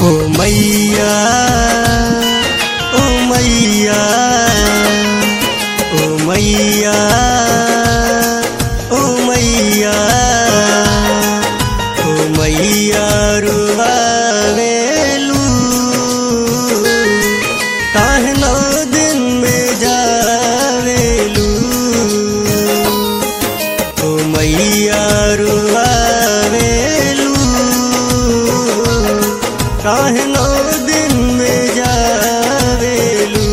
ओ मैया ओ मैया ओ मैया ओ मैया ओ मैया रुआवेलू काहे नौ दिन में जावेलू ओ मैया रुआवेलू काहे नौ दिन में जावेलू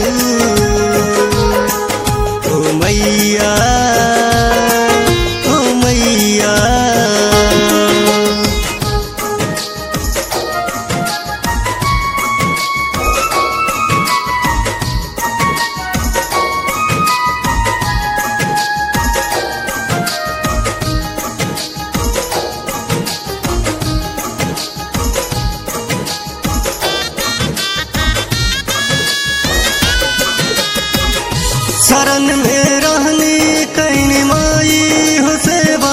ओ मैया ओ मैया। शरण में रहनी कहनी माई हो सेवा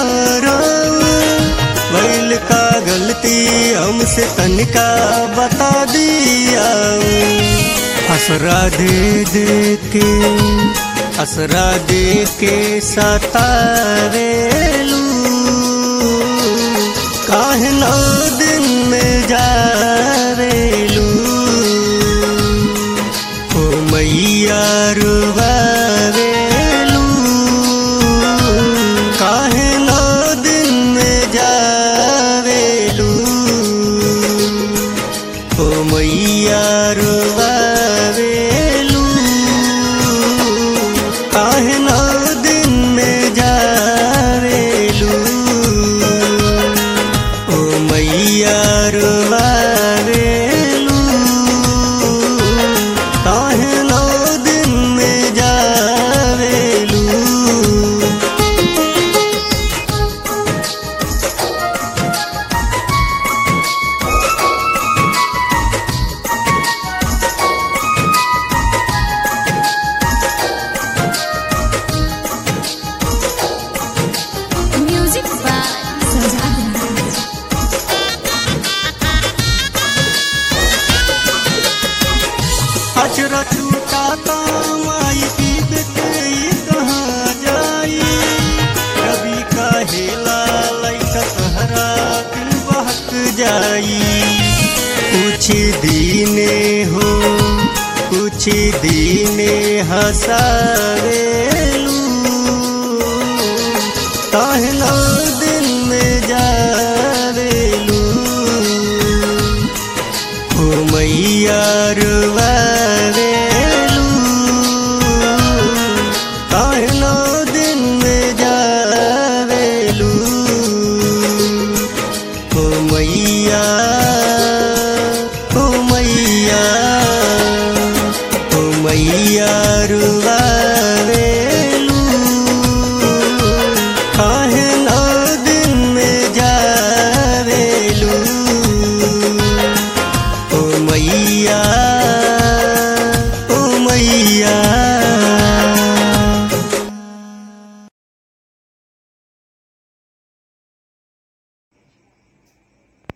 भइल का गलती हमसे तनिका बता दिया। असरा दे के सतावेलू काहे नौ दिन में जावेलू ओ मैया रुआवेलू काहे नौ दिन में जावेलू ओ मैया रुआवेलू काहे नौ दिन में जावेलू ओ मैया रुआवेलू काहे नौ दिन में जावेलू। म्यूजिक बाय सजाद अचरा छूटा तो माई की बेटई कहाँ जाई कभी कहेला लैका तहरा दिल बहक जाई। कुछ दीने हंसावे